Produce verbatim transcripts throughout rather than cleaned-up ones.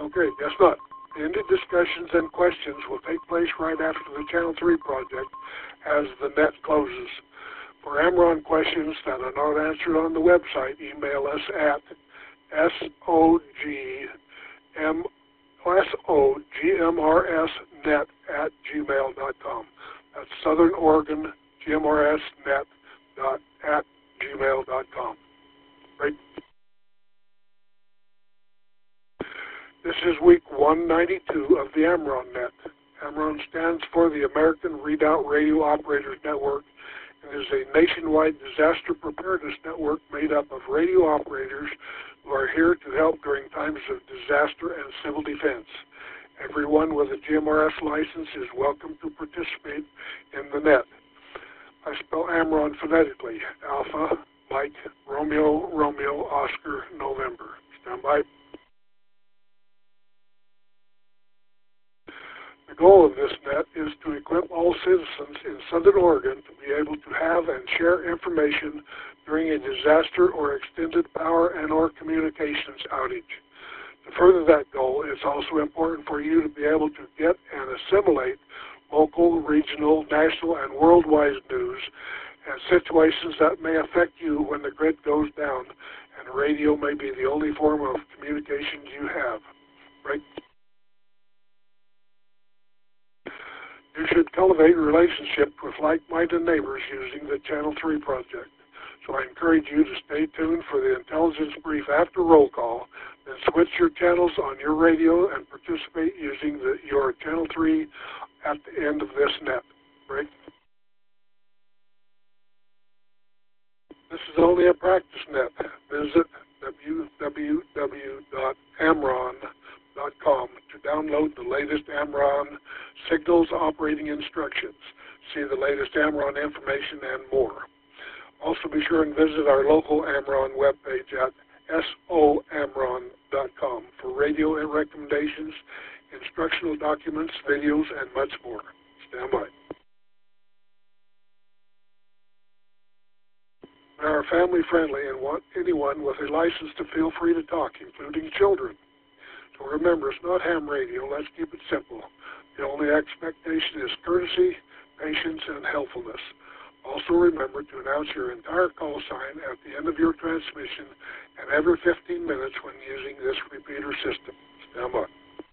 Okay, guess not. Any discussions and questions will take place right after the Channel three project as the net closes. For Amron questions that are not answered on the website, email us at sogm, sogmrsnet at gmail dot com. That's Southern Oregon gmrsnet dot at gmail dot com. Right. This is week one ninety-two of the Amron Net. Amron stands for the American Redoubt Radio Operators Network and is a nationwide disaster preparedness network made up of radio operators who are here to help during times of disaster and civil defense. Everyone with a G M R S license is welcome to participate in the net. I spell Amron phonetically: Alpha, Mike, Romeo, Romeo, Oscar, November. Stand by. The goal of this net is to equip all citizens in Southern Oregon to be able to have and share information during a disaster or extended power and or communications outage. To further that goal, it's also important for you to be able to get and assimilate local, regional, national, and worldwide news and situations that may affect you when the grid goes down and radio may be the only form of communication you have. Right? You should cultivate a relationship with like-minded neighbors using the Channel three project. So I encourage you to stay tuned for the intelligence brief after roll call, then switch your channels on your radio and participate using the, your Channel three at the end of this net. Right? This is only a practice net. Visit w w w dot amron dot com to download the latest Amron signals operating instructions, see the latest Amron information, and more. Also be sure and visit our local Amron webpage at s o amron dot com for radio and recommendations, instructional documents, videos, and much more. Stand by. We are family friendly and want anyone with a license to feel free to talk, including children. So remember, it's not ham radio. Let's keep it simple. The only expectation is courtesy, patience, and helpfulness. Also remember to announce your entire call sign at the end of your transmission and every fifteen minutes when using this repeater system. Stand by.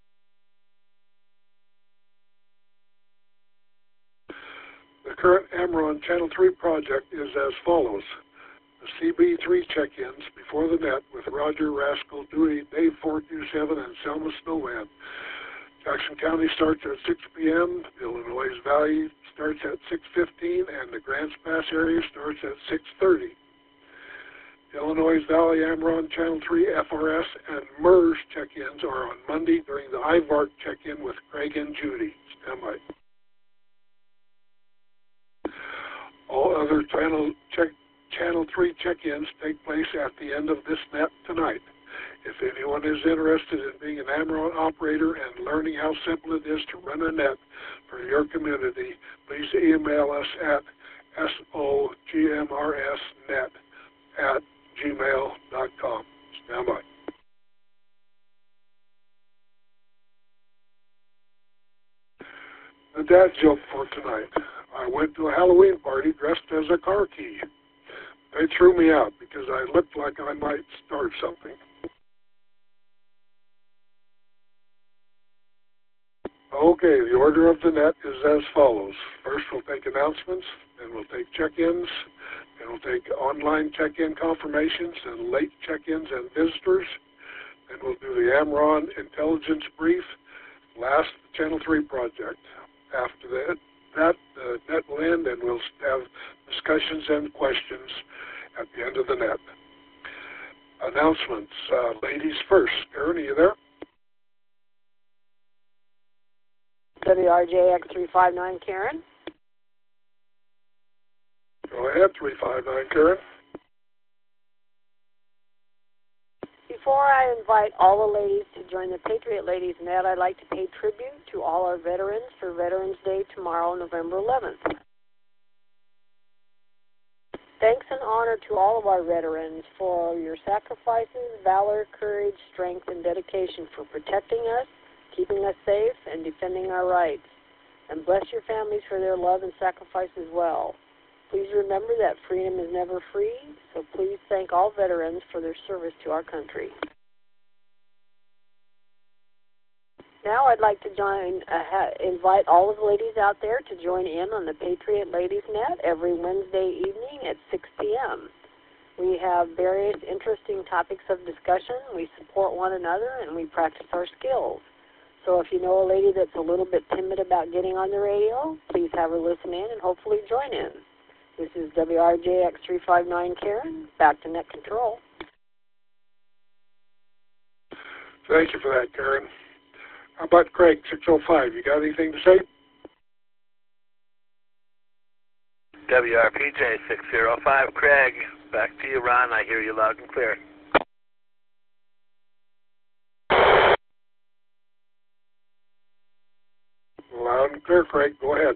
The current Amron Channel three project is as follows. The C B three check-ins before the net with Roger, Rascal, Dewey, Dave four two seven, and Selma Snowman. Jackson County starts at six p m Illinois Valley starts at six fifteen, and the Grants Pass area starts at six thirty. Illinois Valley Amron Channel three F R S and M E R S check-ins are on Monday during the I V A R C check-in with Craig and Judy. Stand by. All other channel check Channel three check-ins take place at the end of this net tonight. If anyone is interested in being an Amron operator and learning how simple it is to run a net for your community, please email us at sogmrsnet at gmail dot com. Stand by. The dad joke for tonight. I went to a Halloween party dressed as a car key. They threw me out because I looked like I might start something. Okay, the order of the net is as follows. First, we'll take announcements, then we'll take check-ins, then we'll take online check-in confirmations and late check-ins and visitors. Then we'll do the Amron intelligence brief. Last, the Channel three project. After that, that the net will end, and we'll have discussions and questions at the end of the net. Announcements. Uh, ladies first. Karen, are you there? W R J X three five nine, Karen. Go ahead, three five nine, Karen. Before I invite all the ladies to join the Patriot Ladies Net, I'd like to pay tribute to all our veterans for Veterans Day tomorrow, November eleventh. Thanks and honor to all of our veterans for your sacrifices, valor, courage, strength, and dedication for protecting us, keeping us safe, and defending our rights. And bless your families for their love and sacrifice as well. Please remember that freedom is never free, so please thank all veterans for their service to our country. Now I'd like to join, uh, ha invite all of the ladies out there to join in on the Patriot Ladies Net every Wednesday evening at six p m We have various interesting topics of discussion. We support one another and we practice our skills. So if you know a lady that's a little bit timid about getting on the radio, please have her listen in and hopefully join in. This is W R J X three five nine Karen, back to net control. Thank you for that, Karen. How about Craig, six oh five? You got anything to say? W R P J six oh five, Craig. Back to you, Ron. I hear you loud and clear. Loud and clear, Craig. Go ahead.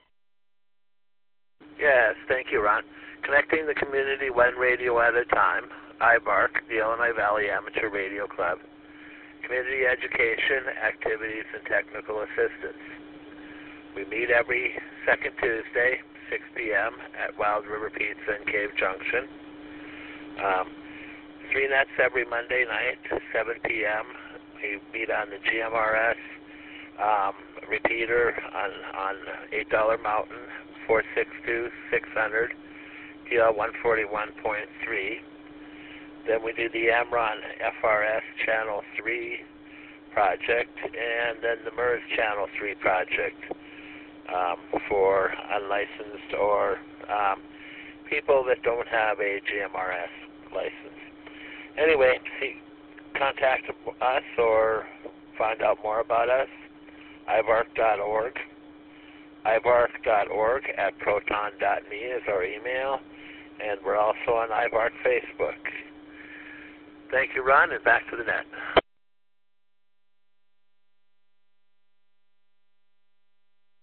Yes, thank you, Ron. Connecting the community one radio at a time. I B A R C, the Illinois Valley Amateur Radio Club. Community education, activities, and technical assistance. We meet every second Tuesday, six p m at Wild River Pizza in Cave Junction. Um, three nets every Monday night, seven p m We meet on the G M R S um, repeater on, on eight dollar Mountain, four six two, six hundred, T L one forty-one point three. Then we do the Amron F R S Channel three project, and then the M E R S Channel three project um, for unlicensed or um, people that don't have a G M R S license. Anyway, see, contact us or find out more about us, I V A R C dot org. I V A R C dot org at proton dot me is our email, and we're also on I V A R C Facebook. Thank you, Ron, and back to the net.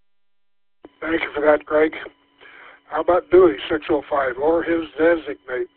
Thank you for that, Craig. How about Dewey, six oh five, or his designate?